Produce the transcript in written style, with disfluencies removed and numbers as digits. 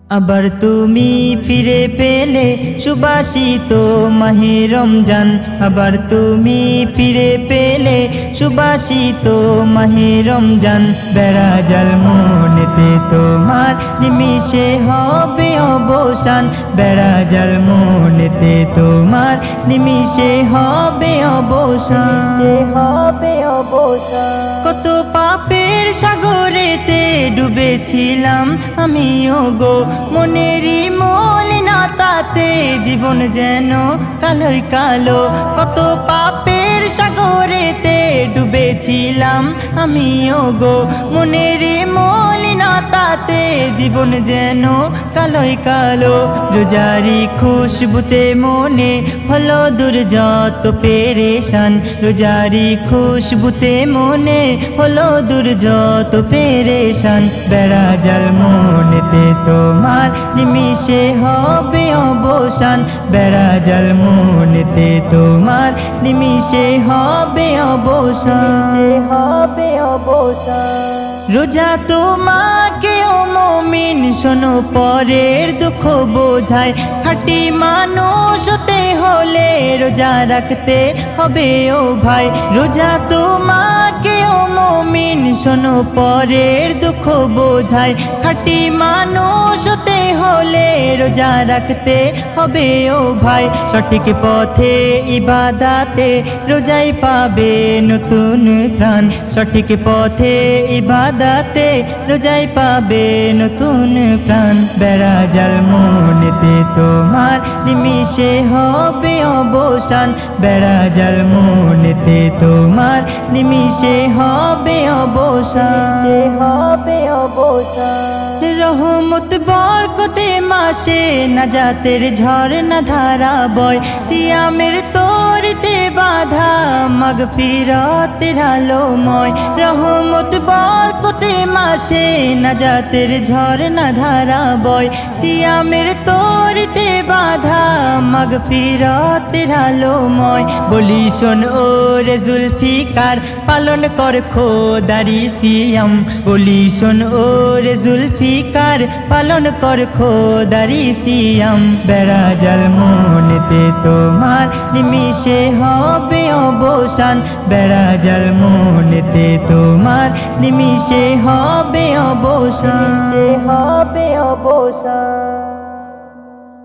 আবার তুমি ফিরে পেলে সুবাসিত মাহে রমজান। আবার তুমি ফিরে পেলে সুবাসিত মাহে রমজান। বেড়াজাল মনেতে তোমার নিমিষে হবে অবসান। বেড়াজাল মনেতে তোমার নিমিষে হবে অবসান। কত পাপের সাগরেতে ডুবেছিলাম আমিও গো, মনেরই মলিনতাতে জীবন যেন কালোই কালো। কত পাপের সাগরেতে ডুবেছিলাম আমিও গো, মনেরই মলিনতাতে জীবন যেন কালোই কালো। রোজারি খুশবুতে মনে হলো দূর যত পেরেশান। রোজারি খুশবুতে মনে হলো দূর যত পেরেশান। বেড়াজাল মনেতে তোমার নিমিষে হবে অবসান। বেড়াজাল মনেতে তোমার নিমিষে হবে অবসান। রোজা তোমাকে ও মুমিন শোনো পরের দুঃখ বোঝায়। খাঁটি মানুষ হতে হলে রোজা রাখতে হবে ও ভাই। রোজা তোমাকে ও মুমিন শোনো পরের দুঃখ বোঝায়। খাঁটি মানুষ হতে হলে রোজা রাখতে হবে ও ভাই। সঠিক পথে ইবাদাতে রোজাই পাবে নতুন প্রাণ। সঠিক পথে ইবাদাতে রোজাই পাবে নতুন প্রাণ। বেড়াজাল মনেতে তোমার নিমিষে হবে অবসান। বেড়াজাল মনেতে তোমার নিমিষে হবে অবসান। রহমত বরকতে মাসে নাজাতের ঝর্ণা ধারা বয়। সিয়ামের তরিতে বাধা মাগফিরাতের আলোময়। রহমত বরকতে মাসে নাজাতের ঝর্ণা ধারা বয়। সিয়ামের তরিতে বাধা মাগফিরাতের আলোময়। বলি শোন ও রে জুলফিকার পালন কর খোদারি সিয়াম। বলি শোন ও রে জুলফিকার পালন কর খোদারি সিয়াম। বেড়াজাল মনেতে তোমার নিমিষে হবে অবসান। বেড়াজাল মনেতে তোমার নিমিষে হবে অবসান।